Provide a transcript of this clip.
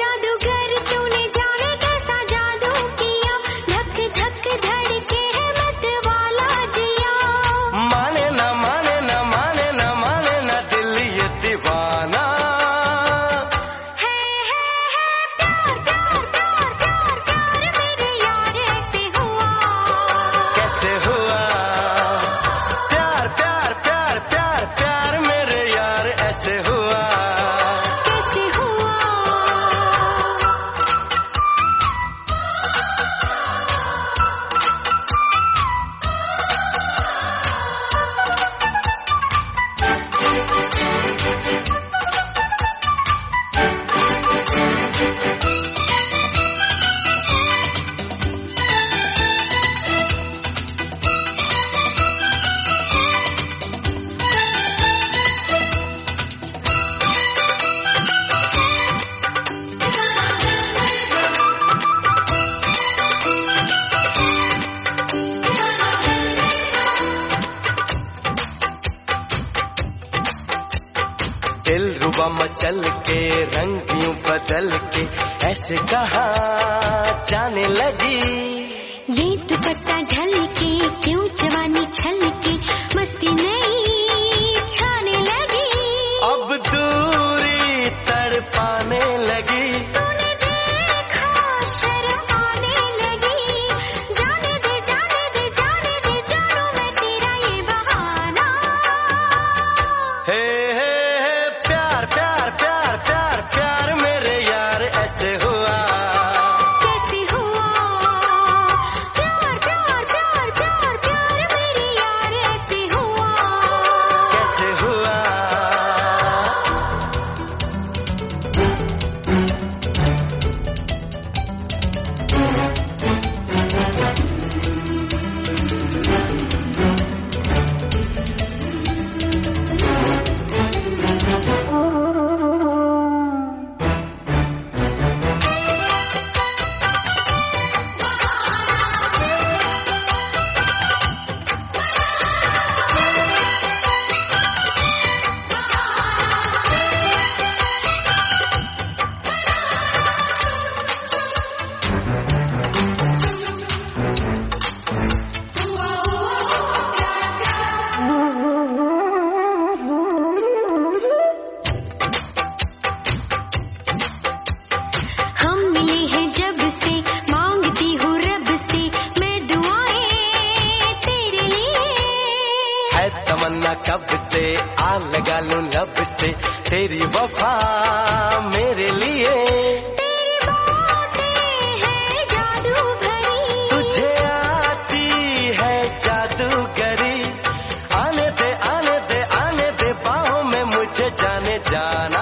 जादूगर तूने जाने कैसा जादू किया, धक धक धड़के है मत वाला जिया। माने ना माने ना माने ना माने ना दिल ये दीवाना है प्यार प्यार प्यार प्यार प्यार मेरे यार ऐसे हुआ। कैसे हुआ प्यार प्यार प्यार प्यार प्यार मेरे यार ऐसे हुआ। कैसे हुआ दिल रुबा मचल के रंग यूं बदल के ऐसे कहा जाने लगी। ये दुपट्टा ढल के क्यों जवानी छल के मस्ती नहीं छाने लगी। अब दूरी तड़पाने लगी। तूने देखा शर्म आने लगी। जाने दे जाने दे जाने दे जानू मैं तेरा ये बहाना। हे प्यार प्यार प्यार प्यार प्यार मेरे यार ऐसे हुआ। कैसे हुआ प्यार प्यार प्यार प्यार प्यार मेरे यार ऐसे हुआ। कैसे हुआ हम मिले हैं जब से मांगती हूँ रब से मैं दुआएं तेरे लिए। है तमन्ना कब से आ लगा लूं लब से तेरी वफा मेरे लिए। तेरी बातें हैं जादू भरी। तुझे आती है जादूगरी। आने दे आने दे आने दे बाहों में मुझे जाने जाना।